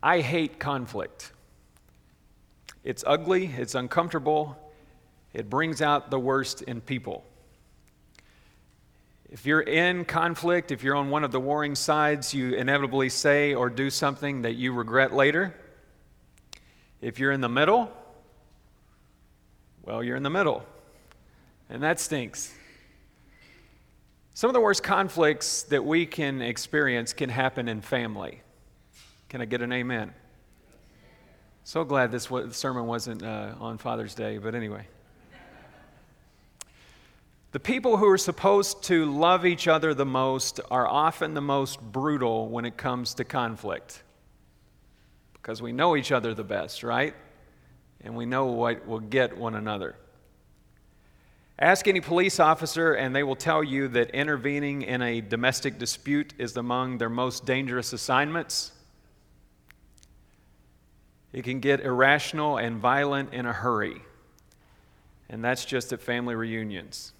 I hate conflict. It's ugly, it's uncomfortable, it brings out the worst in people. If you're in conflict, if you're on one of the warring sides, you inevitably say or do something that you regret later. If you're in the middle, well, you're in the middle, and that stinks. Some of the worst conflicts that we can experience can happen in family. Can I get an amen? So glad this sermon wasn't on Father's Day, but anyway. The people who are supposed to love each other the most are often the most brutal when it comes to conflict. Because we know each other the best, right? And we know what will get one another. Ask any police officer and they will tell you that intervening in a domestic dispute is among their most dangerous assignments. It can get irrational and violent in a hurry. And that's just at family reunions.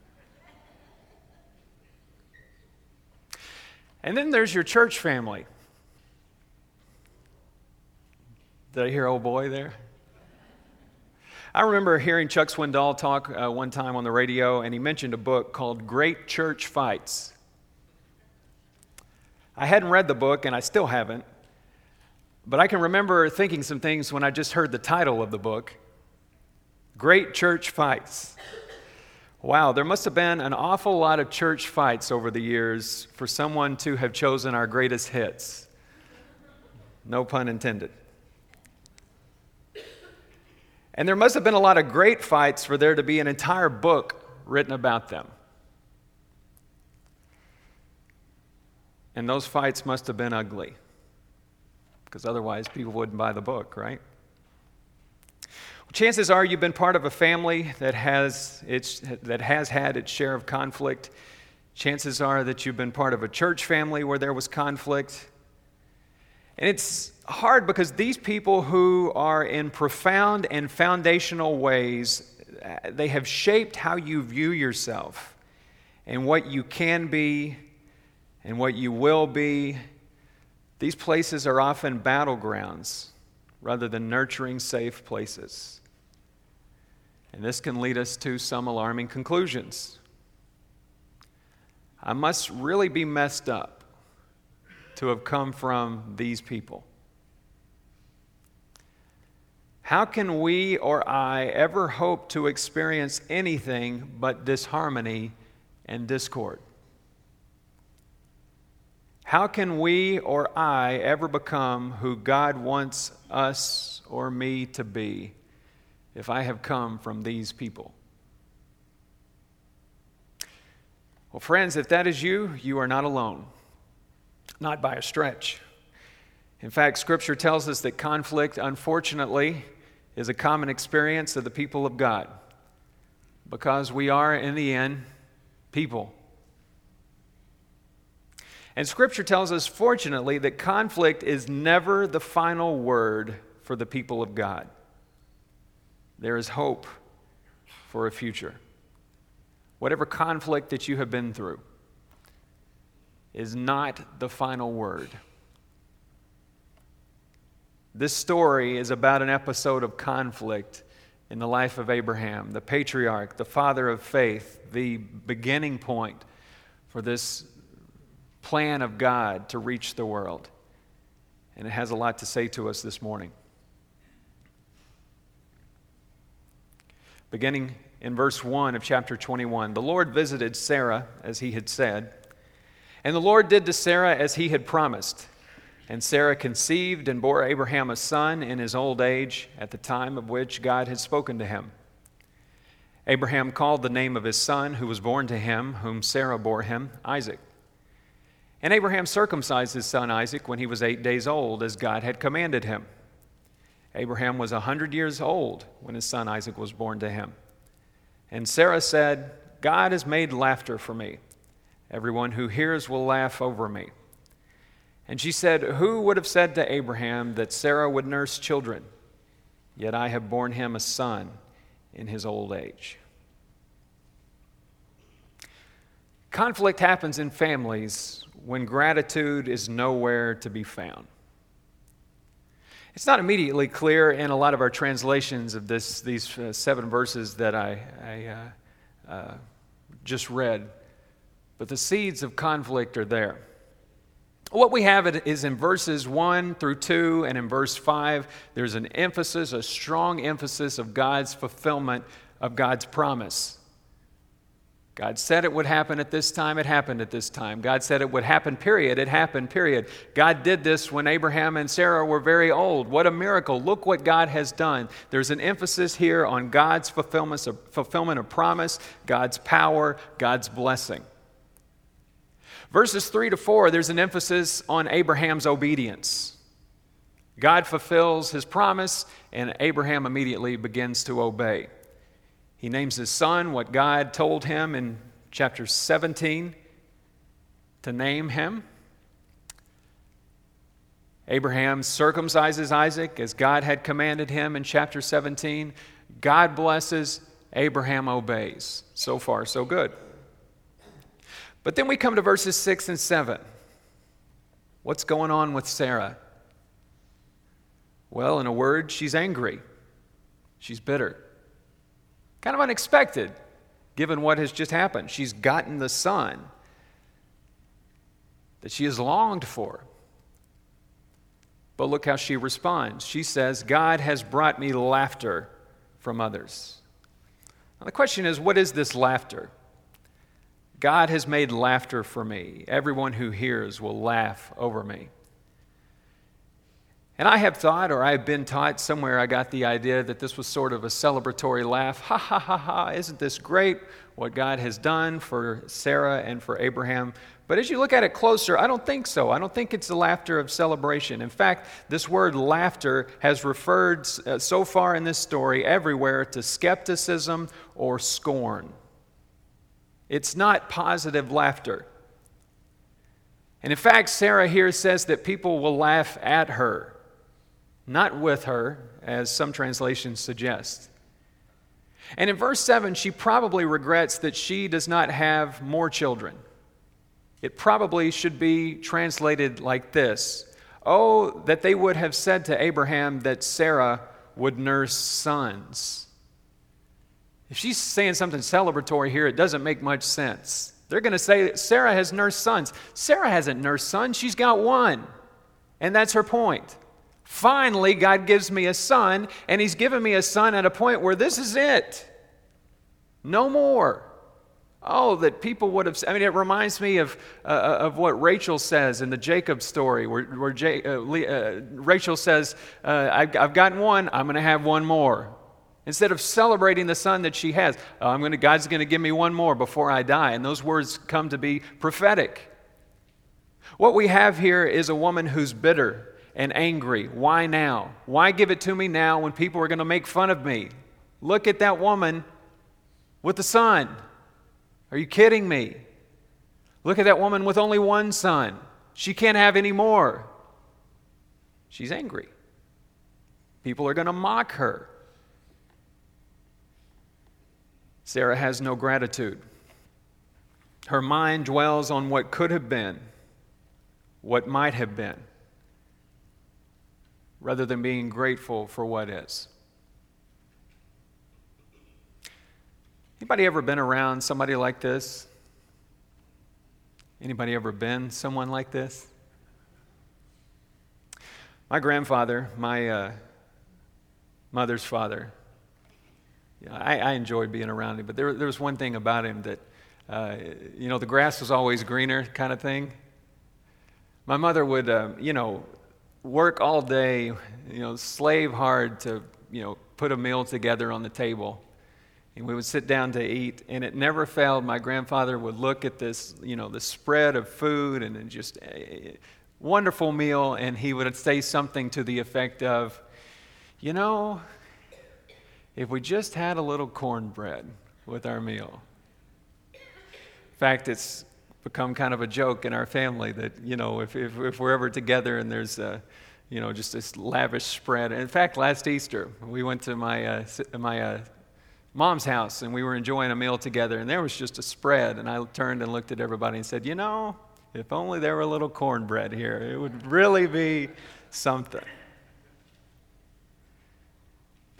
And then there's your church family. Did I hear old boy there? I remember hearing Chuck Swindoll talk one time on the radio, and he mentioned a book called Great Church Fights. I hadn't read the book, and I still haven't, but I can remember thinking some things when I just heard the title of the book, Great Church Fights. Wow, there must have been an awful lot of church fights over the years for someone to have chosen our greatest hits. No pun intended. And there must have been a lot of great fights for there to be an entire book written about them. And those fights must have been ugly, because otherwise people wouldn't buy the book, right? Well, chances are you've been part of a family that has had its share of conflict. Chances are that you've been part of a church family where there was conflict. And it's hard because these people who are in profound and foundational ways, they have shaped how you view yourself and what you can be and what you will be. These places are often battlegrounds rather than nurturing, safe places. And this can lead us to some alarming conclusions. I must really be messed up to have come from these people. How can we or I ever hope to experience anything but disharmony and discord? How can we or I ever become who God wants us or me to be if I have come from these people? Well, friends, if that is you, you are not alone. Not by a stretch. In fact, Scripture tells us that conflict, unfortunately, is a common experience of the people of God, because we are, in the end, people. And Scripture tells us, fortunately, that conflict is never the final word for the people of God. There is hope for a future. Whatever conflict that you have been through is not the final word. This story is about an episode of conflict in the life of Abraham, the patriarch, the father of faith, the beginning point for this plan of God to reach the world. And it has a lot to say to us this morning. Beginning in verse 1 of chapter 21, the Lord visited Sarah as he had said, and the Lord did to Sarah as he had promised. And Sarah conceived and bore Abraham a son in his old age at the time of which God had spoken to him. Abraham called the name of his son who was born to him, whom Sarah bore him, Isaac. And Abraham circumcised his son Isaac when he was 8 days old, as God had commanded him. Abraham was 100 years old when his son Isaac was born to him. And Sarah said, God has made laughter for me. Everyone who hears will laugh over me. And she said, who would have said to Abraham that Sarah would nurse children? Yet I have borne him a son in his old age. Conflict happens in families when gratitude is nowhere to be found. It's not immediately clear in a lot of our translations of these 7 verses that I just read, but the seeds of conflict are there. What we have is in verses 1 through 2 and in verse 5, there's an emphasis, a strong emphasis of God's fulfillment of God's promise. God said it would happen at this time, it happened at this time. God said it would happen, period, it happened, period. God did this when Abraham and Sarah were very old. What a miracle. Look what God has done. There's an emphasis here on God's fulfillment of promise, God's power, God's blessing. Verses 3 to 4, there's an emphasis on Abraham's obedience. God fulfills his promise, and Abraham immediately begins to obey. He names his son what God told him in chapter 17 to name him. Abraham circumcises Isaac as God had commanded him in chapter 17. God blesses, Abraham obeys. So far, so good. But then we come to verses 6 and 7. What's going on with Sarah? Well, in a word, she's angry. She's bitter. Kind of unexpected, given what has just happened. She's gotten the son that she has longed for. But look how she responds. She says, God has brought me laughter from others. Now the question is, what is this laughter? God has made laughter for me. Everyone who hears will laugh over me. And I have thought, or I have been taught, somewhere I got the idea that this was sort of a celebratory laugh. Ha, ha, ha, ha, isn't this great what God has done for Sarah and for Abraham? But as you look at it closer, I don't think so. I don't think it's the laughter of celebration. In fact, this word laughter has referred so far in this story everywhere to skepticism or scorn. It's not positive laughter. And in fact, Sarah here says that people will laugh at her, not with her, as some translations suggest. And in verse 7, she probably regrets that she does not have more children. It probably should be translated like this: oh, that they would have said to Abraham that Sarah would nurse sons. If she's saying something celebratory here, it doesn't make much sense. They're going to say Sarah has nursed sons. Sarah hasn't nursed sons. She's got one. And that's her point. Finally, God gives me a son, and he's given me a son at a point where this is it. No more. Oh, that people would have... I mean, it reminds me of what Rachel says in the Jacob story, where Rachel says, I've gotten one, I'm going to have one more. Instead of celebrating the son that she has, God's going to give me one more before I die. And those words come to be prophetic. What we have here is a woman who's bitter and angry. Why now? Why give it to me now when people are going to make fun of me? Look at that woman with the son. Are you kidding me? Look at that woman with only one son. She can't have any more. She's angry. People are going to mock her. Sarah has no gratitude. Her mind dwells on what could have been, what might have been, rather than being grateful for what is. Anybody ever been around somebody like this? Anybody ever been someone like this? My grandfather, my mother's father, I enjoyed being around him, but there was one thing about him that, the grass was always greener kind of thing. My mother would, work all day, slave hard to, put a meal together on the table. And we would sit down to eat, and it never failed. My grandfather would look at this, the spread of food and just a wonderful meal, and he would say something to the effect of, if we just had a little cornbread with our meal. In fact, it's become kind of a joke in our family that, if we're ever together and there's, just this lavish spread. In fact, last Easter, we went to my mom's house and we were enjoying a meal together, and there was just a spread, and I turned and looked at everybody and said, if only there were a little cornbread here, it would really be something.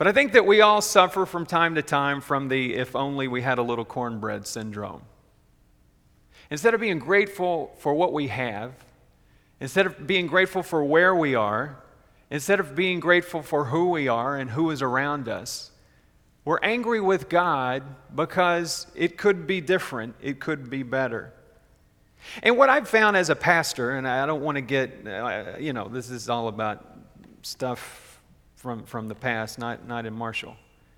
But I think that we all suffer from time to time from the if only we had a little cornbread syndrome. Instead of being grateful for what we have, instead of being grateful for where we are, instead of being grateful for who we are and who is around us, we're angry with God because it could be different, it could be better. And what I've found as a pastor, and I don't want to get, this is all about stuff from the past, not in Marshall.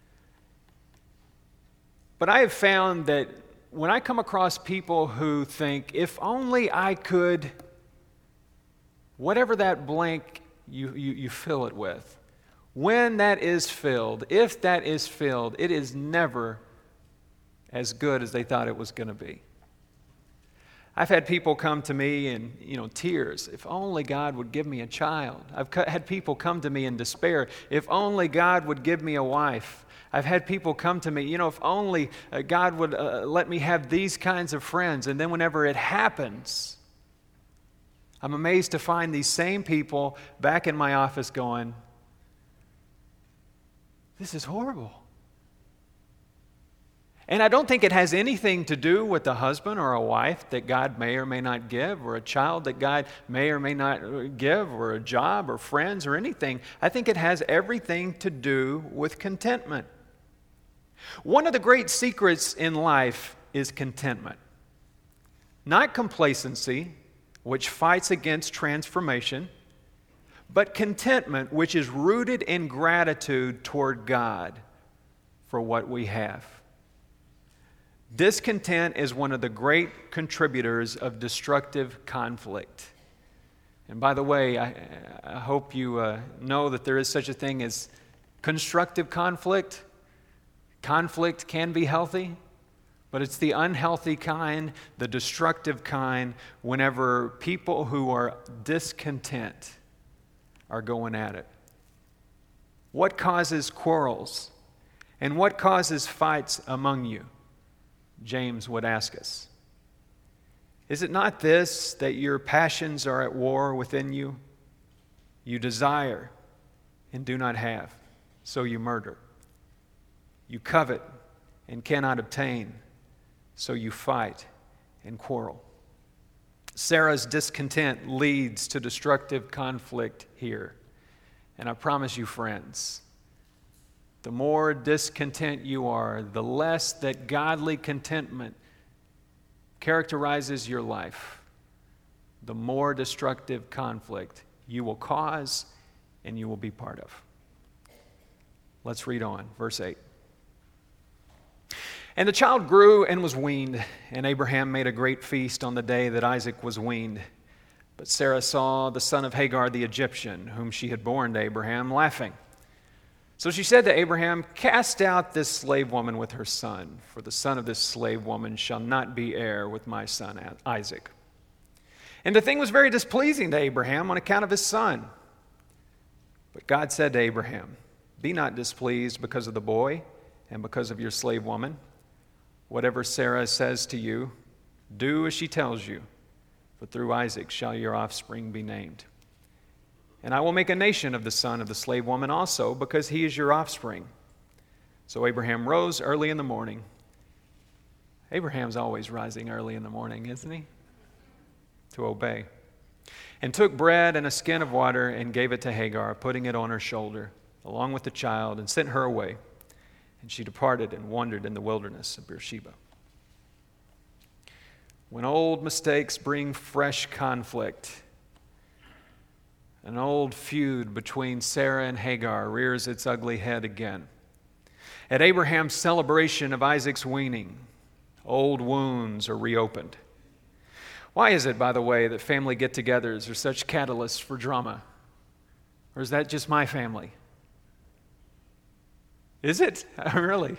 But I have found that when I come across people who think, if only I could, whatever that blank you fill it with, when that is filled, if that is filled, it is never as good as they thought it was going to be. I've had people come to me in, tears. If only God would give me a child. I've had people come to me in despair. If only God would give me a wife. I've had people come to me, if only God would let me have these kinds of friends. And then whenever it happens, I'm amazed to find these same people back in my office going, this is horrible. And I don't think it has anything to do with a husband or a wife that God may or may not give, or a child that God may or may not give, or a job or friends or anything. I think it has everything to do with contentment. One of the great secrets in life is contentment. Not complacency, which fights against transformation, but contentment, which is rooted in gratitude toward God for what we have. Discontent is one of the great contributors of destructive conflict. And by the way, I hope you know that there is such a thing as constructive conflict. Conflict can be healthy, but it's the unhealthy kind, the destructive kind, whenever people who are discontent are going at it. What causes quarrels? And what causes fights among you? James would ask us. Is it not this, that your passions are at war within you? You desire and do not have, so you murder. You covet and cannot obtain, so you fight and quarrel. Sarah's discontent leads to destructive conflict here. And I promise you, friends, the more discontent you are, the less that godly contentment characterizes your life, the more destructive conflict you will cause and you will be part of. Let's read on, verse 8. And the child grew and was weaned, and Abraham made a great feast on the day that Isaac was weaned. But Sarah saw the son of Hagar the Egyptian, whom she had borne to Abraham, laughing. So she said to Abraham, cast out this slave woman with her son, for the son of this slave woman shall not be heir with my son Isaac. And the thing was very displeasing to Abraham on account of his son. But God said to Abraham, be not displeased because of the boy and because of your slave woman. Whatever Sarah says to you, do as she tells you, for through Isaac shall your offspring be named. And I will make a nation of the son of the slave woman also, because he is your offspring. So Abraham rose early in the morning. Abraham's always rising early in the morning, isn't he? To obey. And took bread and a skin of water and gave it to Hagar, putting it on her shoulder, along with the child, and sent her away. And she departed and wandered in the wilderness of Beersheba. When old mistakes bring fresh conflict, an old feud between Sarah and Hagar rears its ugly head again. At Abraham's celebration of Isaac's weaning, old wounds are reopened. Why is it, by the way, that family get-togethers are such catalysts for drama? Or is that just my family? Is it? Really?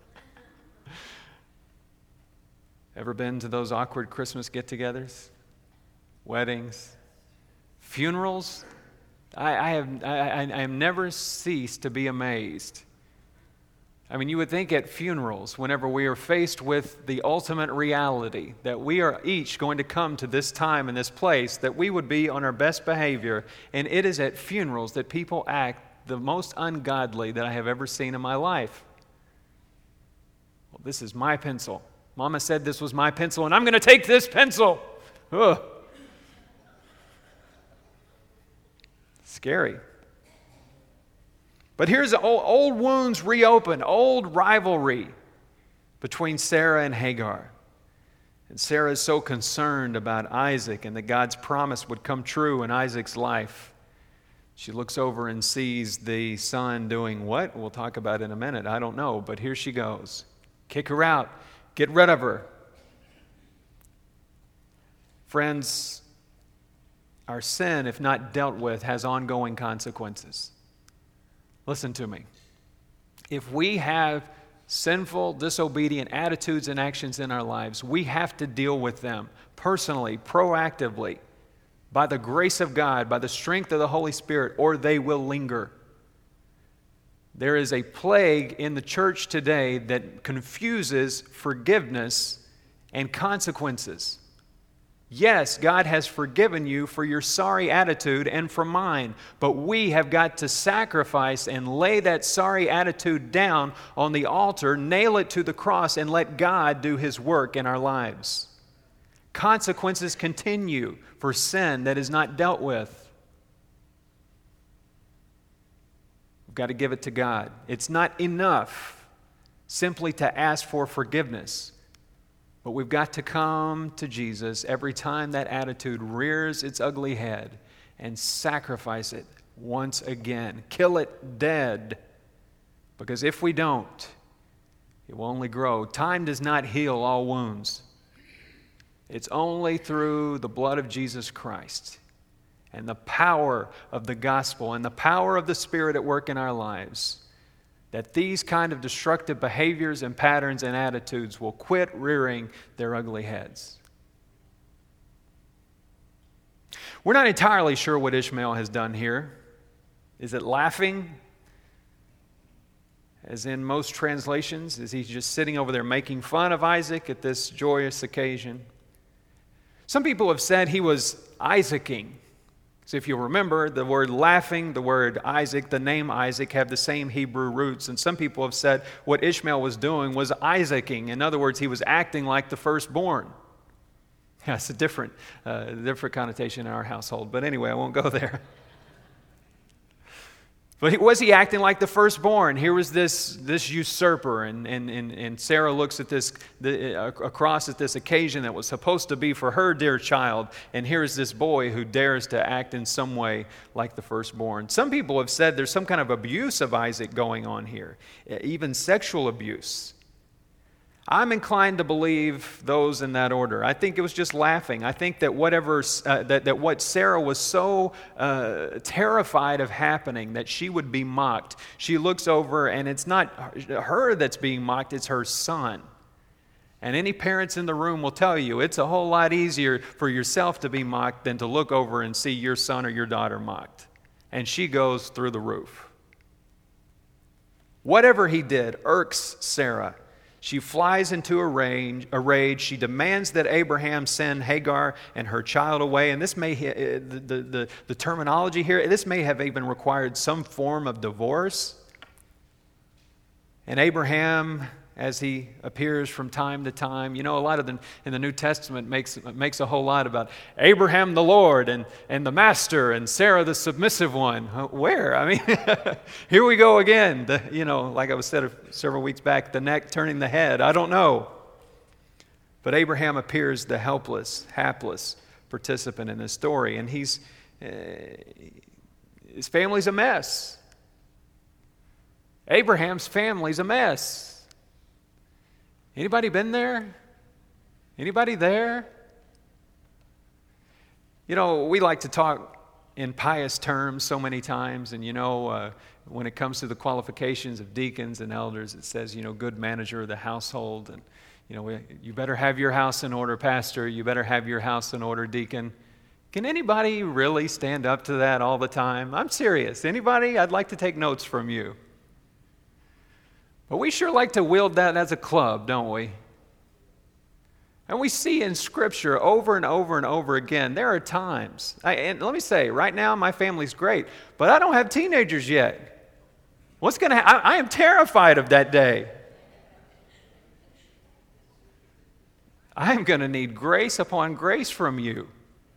Ever been to those awkward Christmas get-togethers? Weddings? Funerals? I have never ceased to be amazed. I mean, you would think at funerals, whenever we are faced with the ultimate reality that we are each going to come to this time and this place, that we would be on our best behavior. And it is at funerals that people act the most ungodly that I have ever seen in my life. Well, this is my pencil. Mama said this was my pencil, and I'm going to take this pencil. Ugh. Scary. But here's old wounds reopened, old rivalry between Sarah and Hagar. And Sarah is so concerned about Isaac and that God's promise would come true in Isaac's life. She looks over and sees the son doing what? We'll talk about it in a minute. I don't know, but here she goes. Kick her out. Get rid of her. Friends, our sin, if not dealt with, has ongoing consequences. Listen to me. If we have sinful, disobedient attitudes and actions in our lives, we have to deal with them personally, proactively, by the grace of God, by the strength of the Holy Spirit, or they will linger. There is a plague in the church today that confuses forgiveness and consequences. Yes, God has forgiven you for your sorry attitude and for mine, but we have got to sacrifice and lay that sorry attitude down on the altar, nail it to the cross, and let God do His work in our lives. Consequences continue for sin that is not dealt with. We've got to give it to God. It's not enough simply to ask for forgiveness. But we've got to come to Jesus every time that attitude rears its ugly head and sacrifice it once again. Kill it dead. Because if we don't, it will only grow. Time does not heal all wounds. It's only through the blood of Jesus Christ and the power of the gospel and the power of the Spirit at work in our lives that these kind of destructive behaviors and patterns and attitudes will quit rearing their ugly heads. We're not entirely sure what Ishmael has done here. Is it laughing? As in most translations, is he just sitting over there making fun of Isaac at this joyous occasion? Some people have said he was Isaacing. So if you remember, the word laughing, the word Isaac, the name Isaac have the same Hebrew roots. And some people have said what Ishmael was doing was Isaacing. In other words, he was acting like the firstborn. Yeah, it's a different connotation in our household. But anyway, I won't go there. But was he acting like the firstborn? Here was this usurper, and Sarah looks at this across at this occasion that was supposed to be for her dear child, and here is this boy who dares to act in some way like the firstborn. Some people have said there's some kind of abuse of Isaac going on here, even sexual abuse. I'm inclined to believe those in that order. I think it was just laughing. I think that what Sarah was so terrified of happening, that she would be mocked. She looks over, and it's not her that's being mocked, it's her son. And any parents in the room will tell you it's a whole lot easier for yourself to be mocked than to look over and see your son or your daughter mocked. And she goes through the roof. Whatever he did irks Sarah. She flies into a rage. She demands that Abraham send Hagar and her child away. And this may, the terminology here, this may have even required some form of divorce. And Abraham, as he appears from time to time, a lot of them in the New Testament makes a whole lot about Abraham the Lord and the master and Sarah the submissive one. Where? I mean, here we go again. Like I was said several weeks back, the neck turning the head. I don't know. But Abraham appears the helpless, hapless participant in this story, and his family's a mess. Abraham's family's a mess. Anybody been there? Anybody there? We like to talk in pious terms so many times, and when it comes to the qualifications of deacons and elders, it says, good manager of the household, and you better have your house in order, pastor. You better have your house in order, deacon. Can anybody really stand up to that all the time? I'm serious. Anybody? I'd like to take notes from you. But we sure like to wield that as a club, don't we? And we see in Scripture over and over and over again, there are times, and let me say, right now my family's great, but I don't have teenagers yet. What's going to happen? I am terrified of that day. I am going to need grace upon grace from you.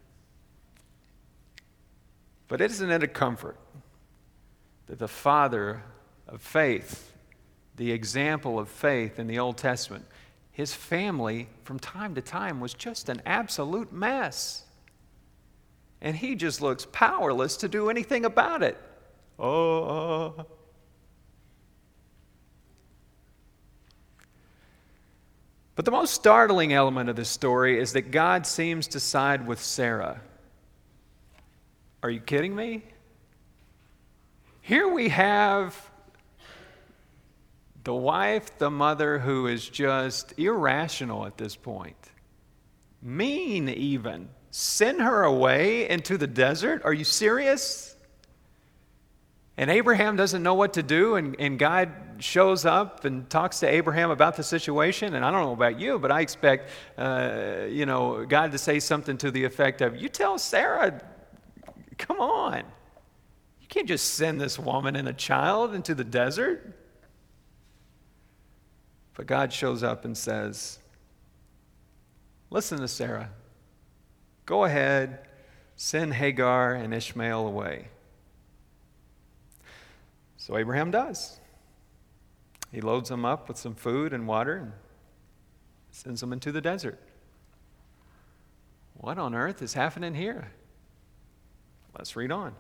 But isn't it a comfort that the father of faith, the example of faith in the Old Testament, his family from time to time was just an absolute mess. And he just looks powerless to do anything about it. Oh. But the most startling element of this story is that God seems to side with Sarah. Are you kidding me? Here we have the wife, the mother, who is just irrational at this point. Mean even. Send her away into the desert? Are you serious? And Abraham doesn't know what to do, and God shows up and talks to Abraham about the situation. And I don't know about you, but I expect, God to say something to the effect of, you tell Sarah, come on. You can't just send this woman and a child into the desert. But God shows up and says, listen to Sarah. Go ahead, send Hagar and Ishmael away. So Abraham does. He loads them up with some food and water and sends them into the desert. What on earth is happening here? Let's read on.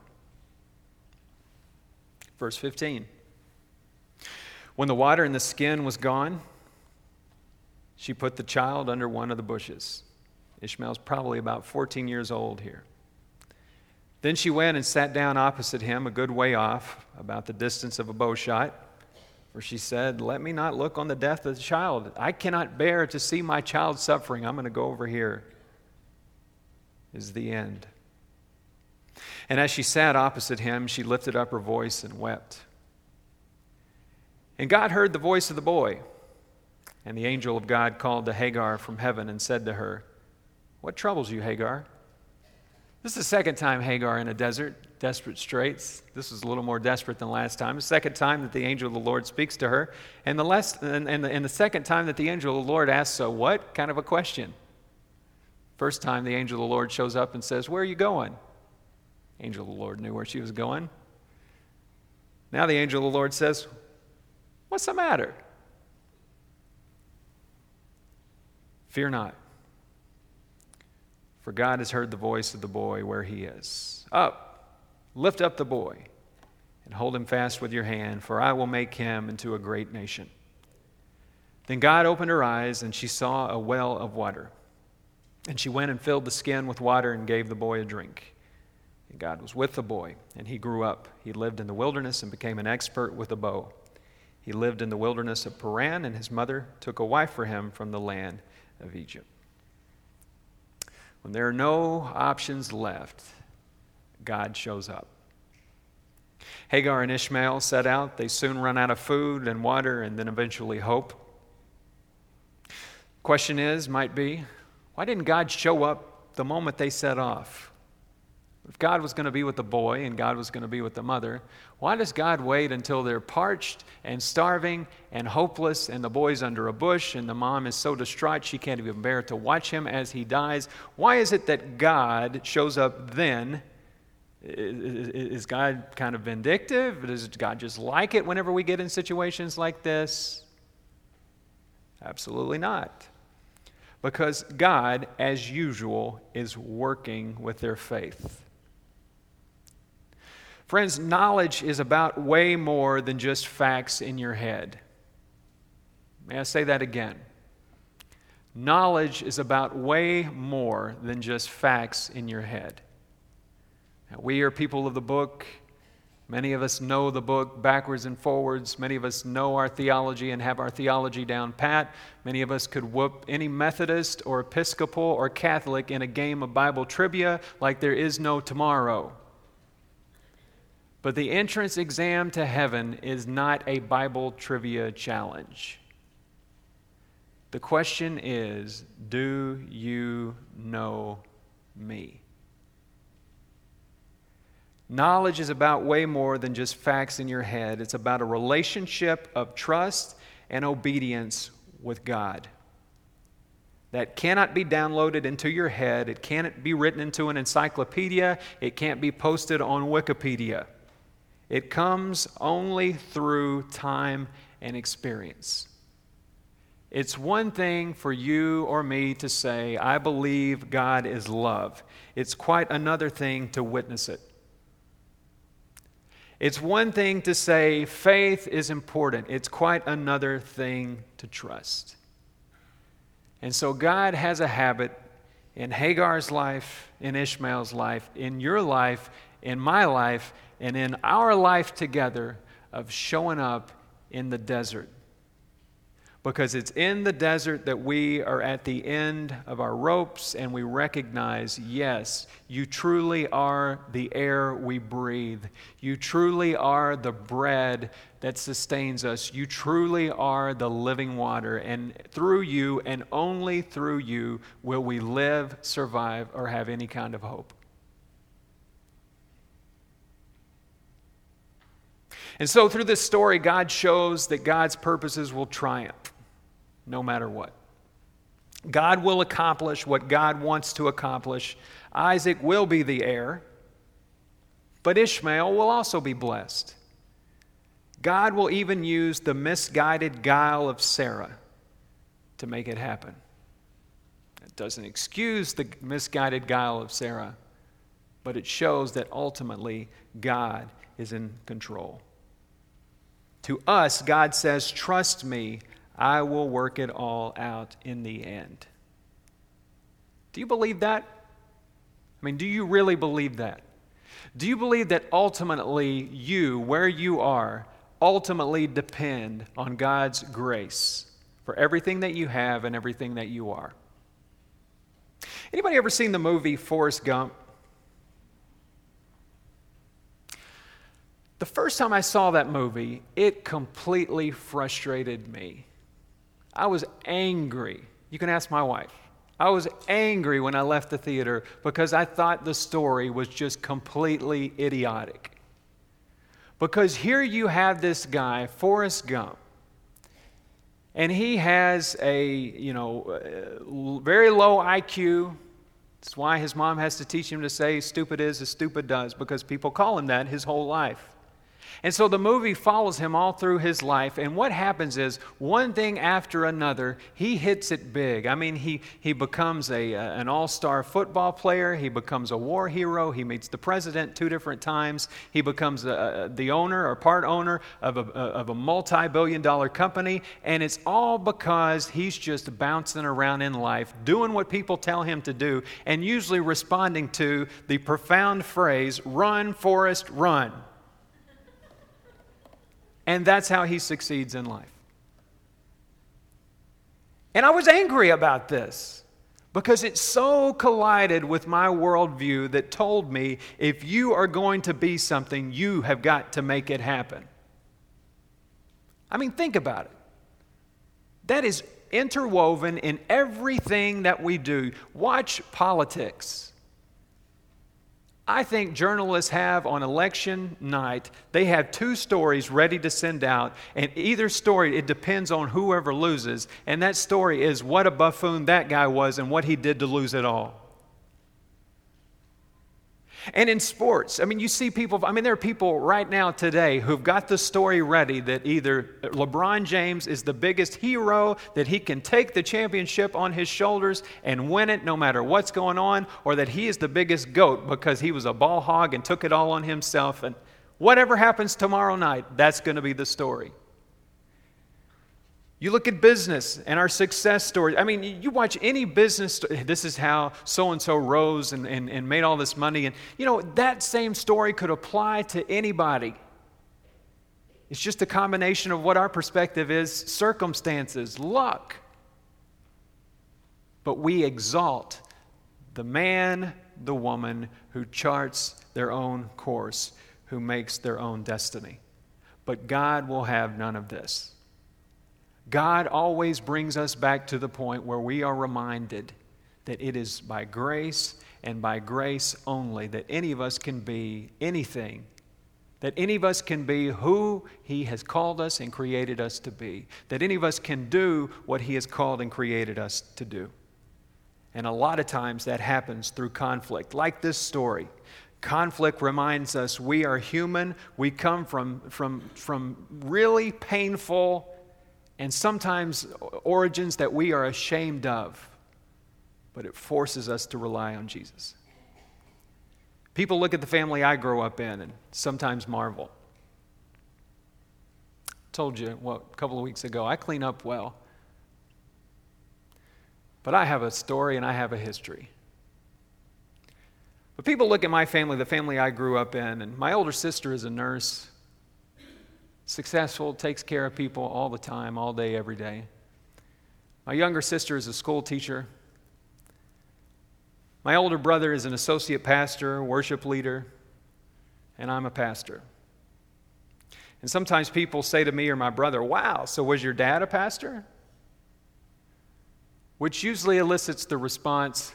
Verse 15. When the water in the skin was gone, she put the child under one of the bushes. Ishmael's probably about 14 years old here. Then she went and sat down opposite him a good way off, about the distance of a bow shot, for she said, let me not look on the death of the child. I cannot bear to see my child suffering. I'm going to go over here. Is the end. And as she sat opposite him, she lifted up her voice and wept. And God heard the voice of the boy. And the angel of God called to Hagar from heaven and said to her, what troubles you, Hagar? This is the second time Hagar in a desert, desperate straits. This is a little more desperate than last time. The second time that the angel of the Lord speaks to her. And the second time that the angel of the Lord asks, so what? Kind of a question. First time the angel of the Lord shows up and says, where are you going? Angel of the Lord knew where she was going. Now the angel of the Lord says, what's the matter? Fear not. For God has heard the voice of the boy where he is. Up, lift up the boy, and hold him fast with your hand, for I will make him into a great nation. Then God opened her eyes, and she saw a well of water. And she went and filled the skin with water and gave the boy a drink. And God was with the boy, and he grew up. He lived in the wilderness and became an expert with a bow. He lived in the wilderness of Paran, and his mother took a wife for him from the land of Egypt. When there are no options left, God shows up. Hagar and Ishmael set out. They soon run out of food and water and then eventually hope. Question might be, why didn't God show up the moment they set off? If God was going to be with the boy and God was going to be with the mother, why does God wait until they're parched and starving and hopeless and the boy's under a bush and the mom is so distraught she can't even bear to watch him as he dies? Why is it that God shows up then? Is God kind of vindictive? Does God just like it whenever we get in situations like this? Absolutely not. Because God, as usual, is working with their faith. Friends, knowledge is about way more than just facts in your head. May I say that again? Knowledge is about way more than just facts in your head. Now, we are people of the book. Many of us know the book backwards and forwards. Many of us know our theology and have our theology down pat. Many of us could whoop any Methodist or Episcopal or Catholic in a game of Bible trivia like there is no tomorrow. But the entrance exam to heaven is not a Bible trivia challenge. The question is, do you know me? Knowledge is about way more than just facts in your head. It's about a relationship of trust and obedience with God that cannot be downloaded into your head. It can't be written into an encyclopedia. It can't be posted on Wikipedia. It comes only through time and experience. It's one thing for you or me to say, I believe God is love. It's quite another thing to witness it. It's one thing to say faith is important. It's quite another thing to trust. And so God has a habit in Hagar's life, in Ishmael's life, in your life, in my life, and in our life together of showing up in the desert. Because it's in the desert that we are at the end of our ropes and we recognize, yes, you truly are the air we breathe. You truly are the bread that sustains us. You truly are the living water. And through you and only through you will we live, survive, or have any kind of hope. And so through this story, God shows that God's purposes will triumph no matter what. God will accomplish what God wants to accomplish. Isaac will be the heir, but Ishmael will also be blessed. God will even use the misguided guile of Sarah to make it happen. It doesn't excuse the misguided guile of Sarah, but it shows that ultimately God is in control. To us, God says, trust me, I will work it all out in the end. Do you believe that? I mean, do you really believe that? Do you believe that ultimately you, where you are, ultimately depend on God's grace for everything that you have and everything that you are? Anybody ever seen the movie Forrest Gump? The first time I saw that movie, it completely frustrated me. I was angry. You can ask my wife. I was angry when I left the theater because I thought the story was just completely idiotic. Because here you have this guy, Forrest Gump, and he has a, very low IQ. That's why his mom has to teach him to say stupid is as stupid does, because people call him that his whole life. And so the movie follows him all through his life, and what happens is, one thing after another, he hits it big. I mean, he becomes an all-star football player, he becomes a war hero, he meets the president 2 different times, he becomes the owner or part owner of a multi-billion-dollar company, and it's all because he's just bouncing around in life, doing what people tell him to do, and usually responding to the profound phrase, "Run, Forrest, run." And that's how he succeeds in life. And I was angry about this because it so collided with my worldview that told me if you are going to be something, you have got to make it happen. I mean, think about it. That is interwoven in everything that we do. Watch politics. I think journalists have on election night, they have 2 stories ready to send out, and either story, it depends on whoever loses, and that story is what a buffoon that guy was and what he did to lose it all. And in sports, I mean, you see people, there are people right now today who've got the story ready that either LeBron James is the biggest hero, that he can take the championship on his shoulders and win it no matter what's going on, or that he is the biggest GOAT because he was a ball hog and took it all on himself. And whatever happens tomorrow night, that's going to be the story. You look at business and our success stories. I mean, you watch any business, this is how so-and-so rose and made all this money. And, that same story could apply to anybody. It's just a combination of what our perspective is, circumstances, luck. But we exalt the man, the woman who charts their own course, who makes their own destiny. But God will have none of this. God always brings us back to the point where we are reminded that it is by grace and by grace only that any of us can be anything, that any of us can be who He has called us and created us to be, that any of us can do what He has called and created us to do. And a lot of times that happens through conflict, like this story. Conflict reminds us we are human. We come from really painful and sometimes origins that we are ashamed of. But it forces us to rely on Jesus. People look at the family I grew up in and sometimes marvel. I told you, a couple of weeks ago, I clean up well. But I have a story and I have a history. But people look at my family, the family I grew up in, and my older sister is a nurse, successful, takes care of people all the time, all day, every day. My younger sister is a school teacher. My older brother is an associate pastor, worship leader, and I'm a pastor. And sometimes people say to me or my brother, "Wow, so was your dad a pastor?" Which usually elicits the response,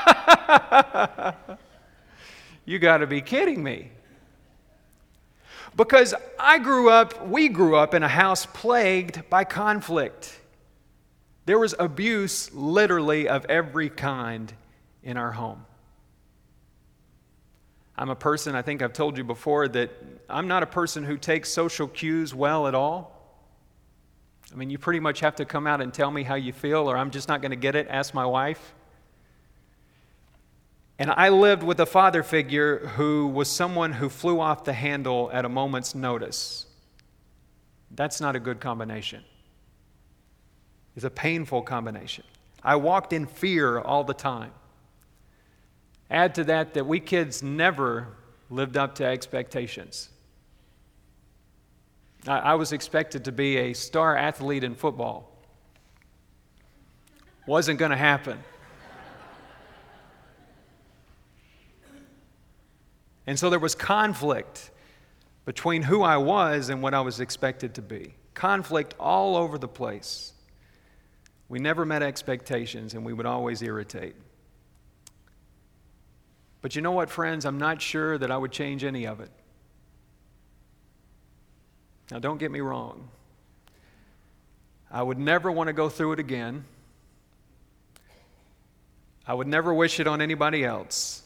"You got to be kidding me." Because we grew up in a house plagued by conflict. There was abuse literally of every kind in our home. I'm a person, I think I've told you before, that I'm not a person who takes social cues well at all. I mean, you pretty much have to come out and tell me how you feel, or I'm just not going to get it. Ask my wife. And I lived with a father figure who was someone who flew off the handle at a moment's notice. That's not a good combination. It's a painful combination. I walked in fear all the time. Add to that we kids never lived up to expectations. I was expected to be a star athlete in football. Wasn't going to happen. And so there was conflict between who I was and what I was expected to be. Conflict all over the place. We never met expectations, and we would always irritate. But you know what, friends? I'm not sure that I would change any of it. Now, don't get me wrong. I would never want to go through it again. I would never wish it on anybody else.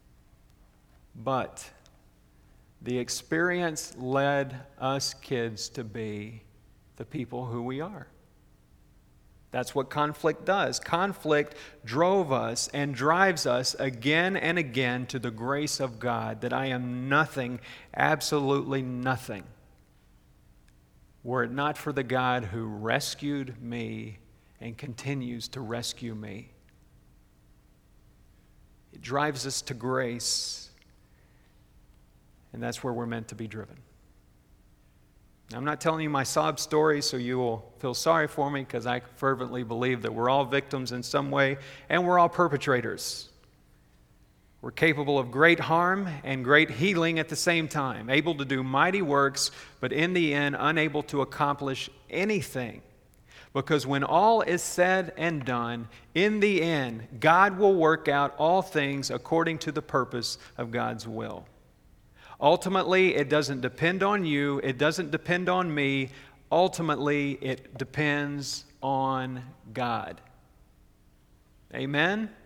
But the experience led us kids to be the people who we are. That's what conflict does. Conflict drove us and drives us again and again to the grace of God, that I am nothing, absolutely nothing, were it not for the God who rescued me and continues to rescue me. It drives us to grace, and that's where we're meant to be driven. I'm not telling you my sob story so you will feel sorry for me, because I fervently believe that we're all victims in some way, and we're all perpetrators. We're capable of great harm and great healing at the same time, able to do mighty works, but in the end, unable to accomplish anything. Because when all is said and done, in the end, God will work out all things according to the purpose of God's will. Ultimately, it doesn't depend on you. It doesn't depend on me. Ultimately, it depends on God. Amen?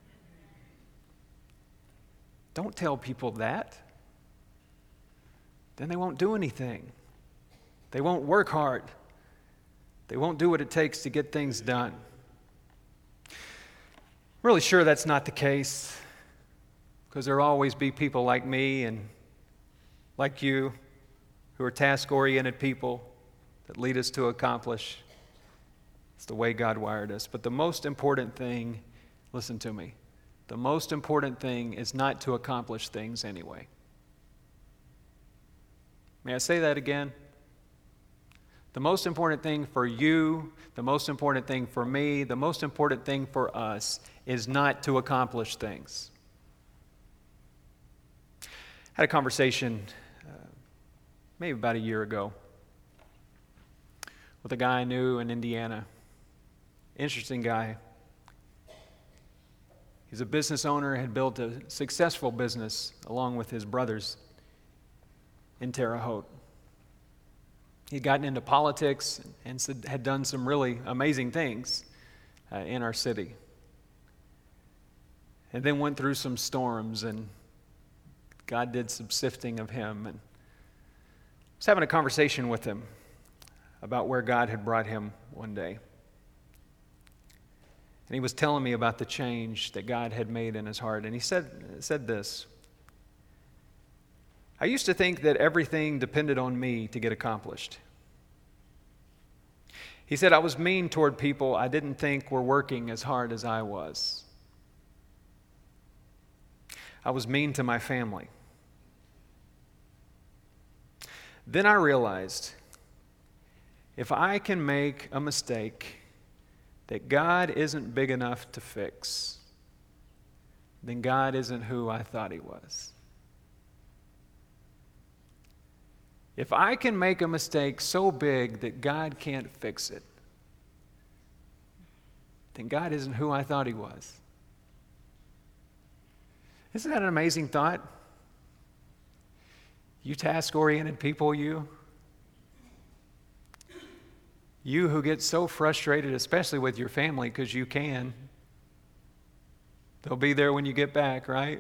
Don't tell people that. Then they won't do anything. They won't work hard. They won't do what it takes to get things done. I'm really sure that's not the case, because there will always be people like me and like you, who are task-oriented people that lead us to accomplish. It's the way God wired us. But the most important thing, listen to me, the most important thing is not to accomplish things anyway. May I say that again? The most important thing for you, the most important thing for me, the most important thing for us is not to accomplish things. I had a conversation maybe about a year ago with a guy I knew in Indiana. Interesting guy. He's a business owner, had built a successful business along with his brothers in Terre Haute. He'd gotten into politics and had done some really amazing things in our city. And then went through some storms, and God did some sifting of him. And I was having a conversation with him about where God had brought him one day. And he was telling me about the change that God had made in his heart. And he said this: I used to think that everything depended on me to get accomplished. He said, I was mean toward people I didn't think were working as hard as I was. I was mean to my family. Then I realized, if I can make a mistake that God isn't big enough to fix, then God isn't who I thought he was. If I can make a mistake so big that God can't fix it, then God isn't who I thought he was. Isn't that an amazing thought? You task-oriented people, you who get so frustrated, especially with your family, because you can. They'll be there when you get back, right?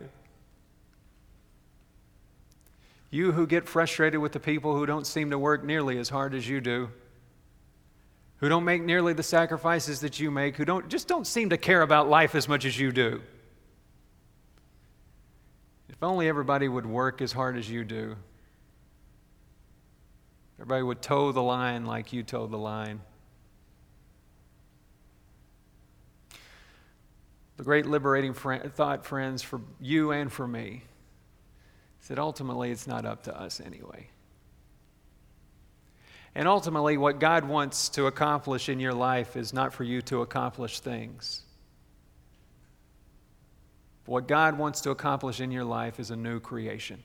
You who get frustrated with the people who don't seem to work nearly as hard as you do, who don't make nearly the sacrifices that you make, who don't seem to care about life as much as you do. If only everybody would work as hard as you do. Everybody would toe the line like you toe the line. The great liberating thought, friends, for you and for me, is that ultimately it's not up to us anyway. And ultimately what God wants to accomplish in your life is not for you to accomplish things. What God wants to accomplish in your life is a new creation.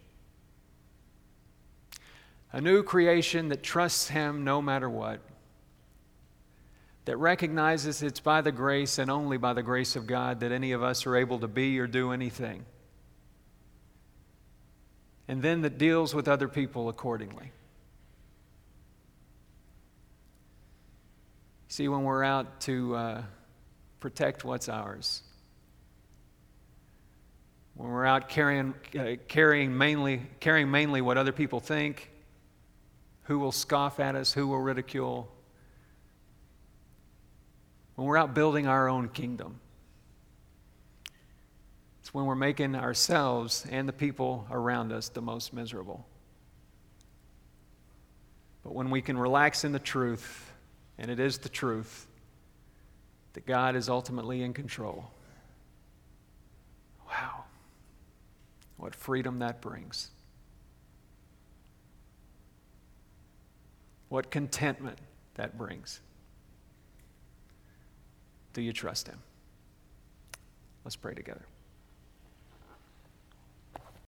A new creation that trusts him no matter what. That recognizes it's by the grace and only by the grace of God that any of us are able to be or do anything. And then that deals with other people accordingly. See, when we're out to protect what's ours, when we're out carrying mainly what other people think, who will scoff at us, who will ridicule, when we're out building our own kingdom, it's when we're making ourselves and the people around us the most miserable. But when we can relax in the truth, and it is the truth, that God is ultimately in control. Wow. What freedom that brings. What contentment that brings. Do you trust him? Let's pray together.